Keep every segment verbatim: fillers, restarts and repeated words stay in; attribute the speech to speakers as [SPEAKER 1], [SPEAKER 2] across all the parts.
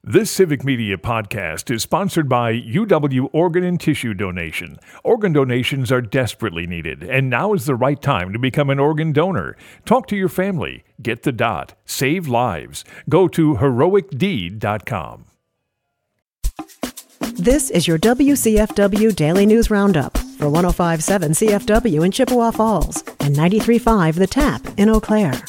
[SPEAKER 1] This Civic Media podcast is sponsored by U W Organ and Tissue Donation. Organ donations are desperately needed, and now is the right time to become an organ donor. Talk to your family. Get the dot. Save lives. Go to heroic deed dot com.
[SPEAKER 2] This is your W C F W Daily News Roundup for one oh five point seven C F W in Chippewa Falls and ninety-three point five The Tap in Eau Claire.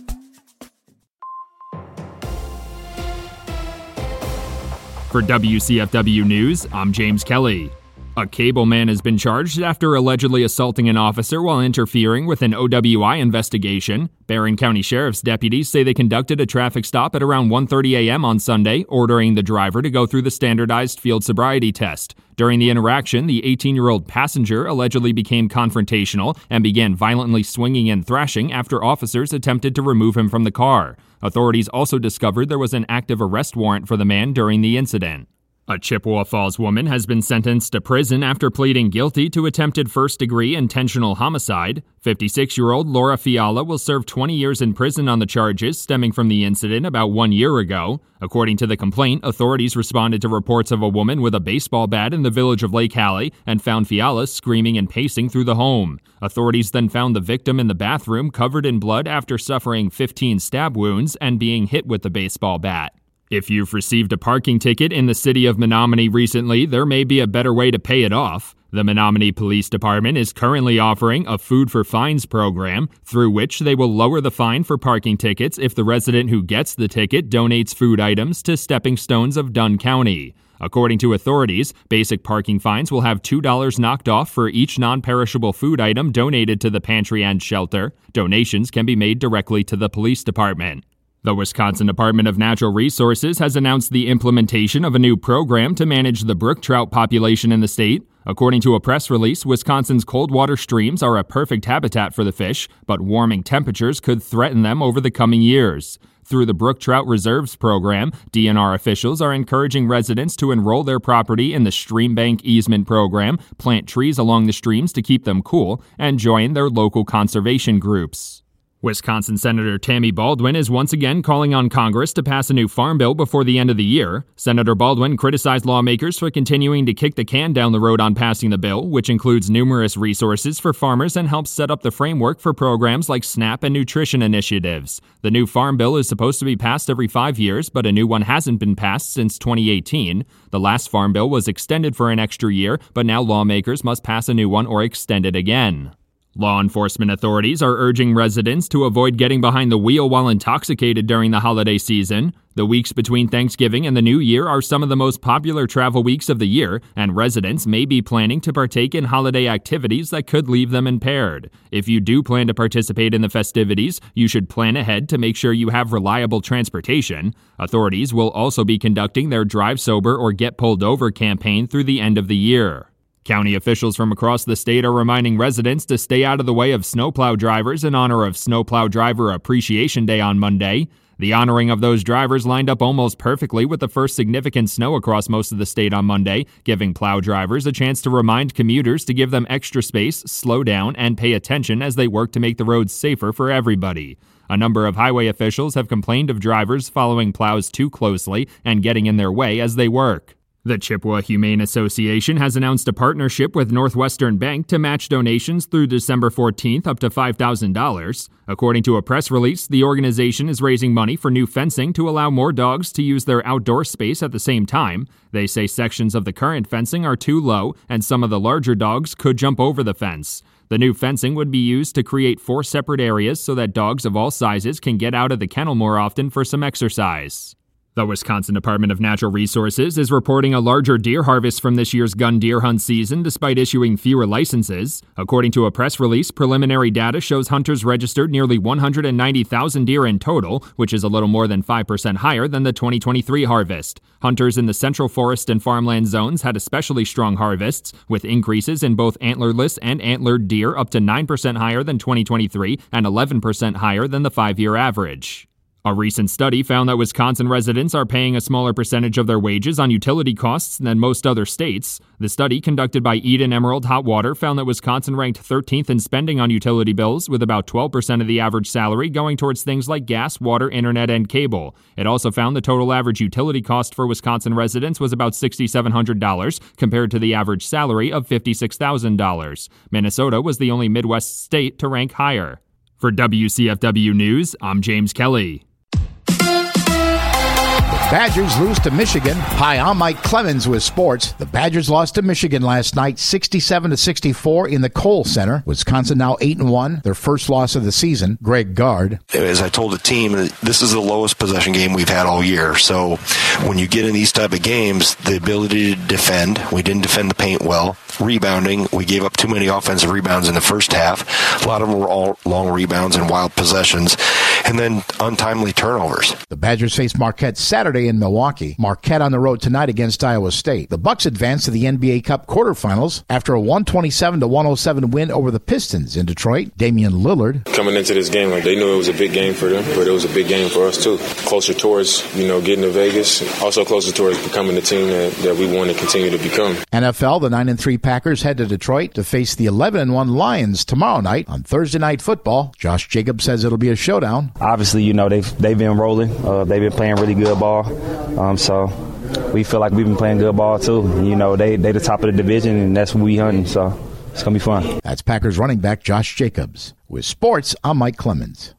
[SPEAKER 3] For W C F W News, I'm James Kelly. A cable man has been charged after allegedly assaulting an officer while interfering with an O W I investigation. Barron County Sheriff's deputies say they conducted a traffic stop at around one thirty a.m. on Sunday, ordering the driver to go through the standardized field sobriety test. During the interaction, the eighteen-year-old passenger allegedly became confrontational and began violently swinging and thrashing after officers attempted to remove him from the car. Authorities also discovered there was an active arrest warrant for the man during the incident. A Chippewa Falls woman has been sentenced to prison after pleading guilty to attempted first-degree intentional homicide. fifty-six-year-old Laura Fiala will serve twenty years in prison on the charges stemming from the incident about one year ago. According to the complaint, authorities responded to reports of a woman with a baseball bat in the village of Lake Hallie and found Fiala screaming and pacing through the home. Authorities then found the victim in the bathroom covered in blood after suffering fifteen stab wounds and being hit with the baseball bat. If you've received a parking ticket in the city of Menominee recently, there may be a better way to pay it off. The Menominee Police Department is currently offering a Food for Fines program, through which they will lower the fine for parking tickets if the resident who gets the ticket donates food items to Stepping Stones of Dunn County. According to authorities, basic parking fines will have two dollars knocked off for each non-perishable food item donated to the pantry and shelter. Donations can be made directly to the police department. The Wisconsin Department of Natural Resources has announced the implementation of a new program to manage the brook trout population in the state. According to a press release, Wisconsin's cold water streams are a perfect habitat for the fish, but warming temperatures could threaten them over the coming years. Through the Brook Trout Reserves program, D N R officials are encouraging residents to enroll their property in the Stream Bank Easement program, plant trees along the streams to keep them cool, and join their local conservation groups. Wisconsin Senator Tammy Baldwin is once again calling on Congress to pass a new farm bill before the end of the year. Senator Baldwin criticized lawmakers for continuing to kick the can down the road on passing the bill, which includes numerous resources for farmers and helps set up the framework for programs like SNAP and nutrition initiatives. The new farm bill is supposed to be passed every five years, but a new one hasn't been passed since twenty eighteen. The last farm bill was extended for an extra year, but now lawmakers must pass a new one or extend it again. Law enforcement authorities are urging residents to avoid getting behind the wheel while intoxicated during the holiday season. The weeks between Thanksgiving and the New Year are some of the most popular travel weeks of the year, and residents may be planning to partake in holiday activities that could leave them impaired. If you do plan to participate in the festivities, you should plan ahead to make sure you have reliable transportation. Authorities will also be conducting their Drive Sober or Get Pulled Over campaign through the end of the year. County officials from across the state are reminding residents to stay out of the way of snowplow drivers in honor of Snowplow Driver Appreciation Day on Monday. The honoring of those drivers lined up almost perfectly with the first significant snow across most of the state on Monday, giving plow drivers a chance to remind commuters to give them extra space, slow down, and pay attention as they work to make the roads safer for everybody. A number of highway officials have complained of drivers following plows too closely and getting in their way as they work. The Chippewa Humane Association has announced a partnership with Northwestern Bank to match donations through December fourteenth up to five thousand dollars. According to a press release, the organization is raising money for new fencing to allow more dogs to use their outdoor space at the same time. They say sections of the current fencing are too low, and some of the larger dogs could jump over the fence. The new fencing would be used to create four separate areas so that dogs of all sizes can get out of the kennel more often for some exercise. The Wisconsin Department of Natural Resources is reporting a larger deer harvest from this year's gun deer hunt season despite issuing fewer licenses. According to a press release, preliminary data shows hunters registered nearly one hundred ninety thousand deer in total, which is a little more than five percent higher than the twenty twenty-three harvest. Hunters in the central forest and farmland zones had especially strong harvests, with increases in both antlerless and antlered deer up to nine percent higher than twenty twenty-three and eleven percent higher than the five-year average. A recent study found that Wisconsin residents are paying a smaller percentage of their wages on utility costs than most other states. The study, conducted by Eden Emerald Hot Water, found that Wisconsin ranked thirteenth in spending on utility bills, with about twelve percent of the average salary going towards things like gas, water, internet, and cable. It also found the total average utility cost for Wisconsin residents was about six thousand seven hundred dollars, compared to the average salary of fifty-six thousand dollars. Minnesota was the only Midwest state to rank higher. For W C F W News, I'm James Kelly.
[SPEAKER 4] Badgers lose to Michigan. Hi, I'm Mike Clemens with sports. The Badgers lost to Michigan last night, sixty-seven to sixty-four in the Kohl Center. Wisconsin now eight and one, their first loss of the season. Greg Gard.
[SPEAKER 5] As I told the team, this is the lowest possession game we've had all year. So when you get in these type of games, the ability to defend, we didn't defend the paint well. Rebounding, we gave up too many offensive rebounds in the first half. A lot of them were all long rebounds and wild possessions. And then untimely turnovers.
[SPEAKER 4] The Badgers face Marquette Saturday in Milwaukee. Marquette on the road tonight against Iowa State. The Bucks advance to the N B A Cup quarterfinals after a one twenty-seven to one oh seven win over the Pistons in Detroit. Damian Lillard.
[SPEAKER 6] Coming into this game, like they knew it was a big game for them, but it was a big game for us too. Closer towards, you know, getting to Vegas, also closer towards becoming the team that, that we want to continue to become.
[SPEAKER 4] N F L, the nine and three Packers head to Detroit to face the eleven and one Lions tomorrow night on Thursday Night Football. Josh Jacobs says it'll be a showdown.
[SPEAKER 7] Obviously, you know, they've, they've been rolling. Uh, they've been playing really good ball. Um, so we feel like we've been playing good ball, too. You know, they they the top of the division, and that's what we hunting. So it's going to be fun.
[SPEAKER 4] That's Packers running back Josh Jacobs. With sports, I'm Mike Clemens.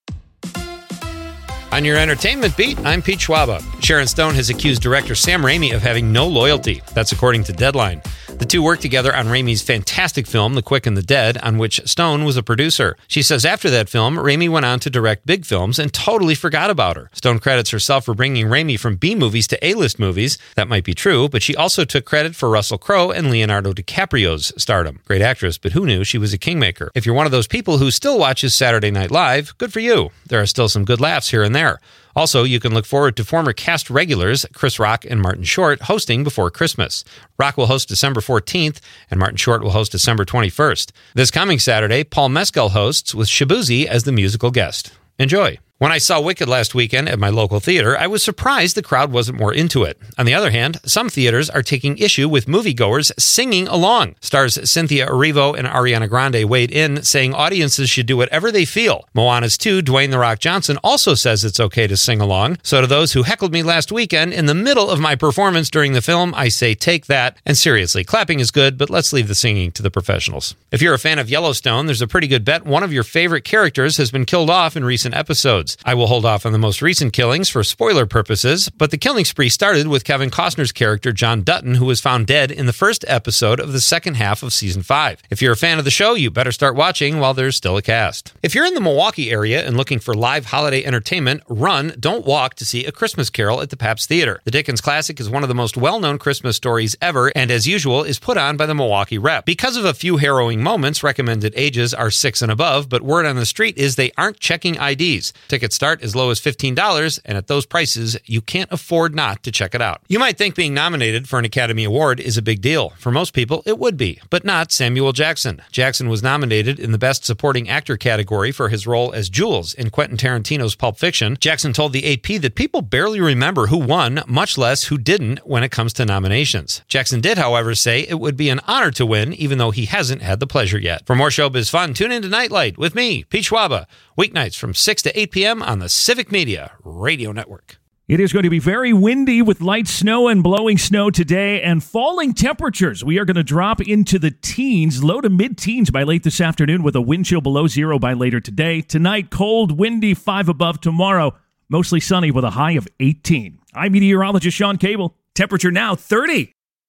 [SPEAKER 8] On your entertainment beat, I'm Pete Schwaba. Sharon Stone has accused director Sam Raimi of having no loyalty. That's according to Deadline. The two worked together on Raimi's fantastic film, The Quick and the Dead, on which Stone was a producer. She says after that film, Raimi went on to direct big films and totally forgot about her. Stone credits herself for bringing Raimi from B-movies to A-list movies. That might be true, but she also took credit for Russell Crowe and Leonardo DiCaprio's stardom. Great actress, but who knew she was a kingmaker? If you're one of those people who still watches Saturday Night Live, good for you. There are still some good laughs here and there. Also, you can look forward to former cast regulars Chris Rock and Martin Short hosting before Christmas. Rock will host December fourteenth, and Martin Short will host December twenty-first. This coming Saturday, Paul Mescal hosts with Shabuzi as the musical guest. Enjoy. When I saw Wicked last weekend at my local theater, I was surprised the crowd wasn't more into it. On the other hand, some theaters are taking issue with moviegoers singing along. Stars Cynthia Erivo and Ariana Grande weighed in, saying audiences should do whatever they feel. Moana's two, Dwayne The Rock Johnson, also says it's okay to sing along. So to those who heckled me last weekend in the middle of my performance during the film, I say take that. And seriously, clapping is good, but let's leave the singing to the professionals. If you're a fan of Yellowstone, there's a pretty good bet one of your favorite characters has been killed off in recent episodes. I will hold off on the most recent killings for spoiler purposes, but the killing spree started with Kevin Costner's character John Dutton, who was found dead in the first episode of the second half of season five. If you're a fan of the show, you better start watching while there's still a cast. If you're in the Milwaukee area and looking for live holiday entertainment, run, don't walk to see A Christmas Carol at the Pabst Theater. The Dickens classic is one of the most well-known Christmas stories ever, and as usual, is put on by the Milwaukee Rep. Because of a few harrowing moments, recommended ages are six and above, but word on the street is they aren't checking I Ds. Tickets start as low as fifteen dollars, and at those prices, you can't afford not to check it out. You might think being nominated for an Academy Award is a big deal. For most people, it would be, but not Samuel Jackson. Jackson was nominated in the Best Supporting Actor category for his role as Jules in Quentin Tarantino's Pulp Fiction. Jackson told the A P that people barely remember who won, much less who didn't when it comes to nominations. Jackson did, however, say it would be an honor to win, even though he hasn't had the pleasure yet. For more showbiz fun, tune in to Nightlight with me, Pete Schwaba, weeknights from six to eight p.m. on the Civic Media Radio Network.
[SPEAKER 9] It is going to be very windy with light snow and blowing snow today and falling temperatures. We are going to drop into the teens, low to mid-teens by late this afternoon with a wind chill below zero by later today. Tonight, cold, windy, five above. Tomorrow, mostly sunny with a high of eighteen. I'm meteorologist Sean Cable. Temperature now thirty.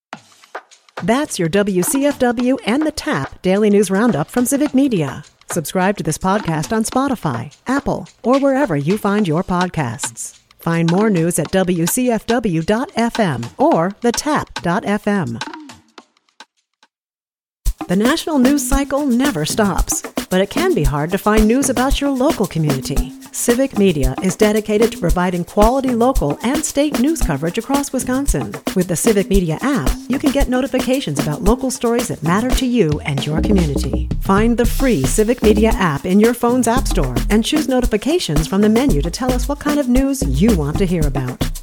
[SPEAKER 2] That's your W C F W and the TAP Daily News Roundup from Civic Media. Subscribe to this podcast on Spotify, Apple, or wherever you find your podcasts. Find more news at W C F W dot F M or the tap dot F M. The national news cycle never stops, but it can be hard to find news about your local community. Civic Media is dedicated to providing quality local and state news coverage across Wisconsin. With the Civic Media app, you can get notifications about local stories that matter to you and your community. Find the free Civic Media app in your phone's app store and choose notifications from the menu to tell us what kind of news you want to hear about.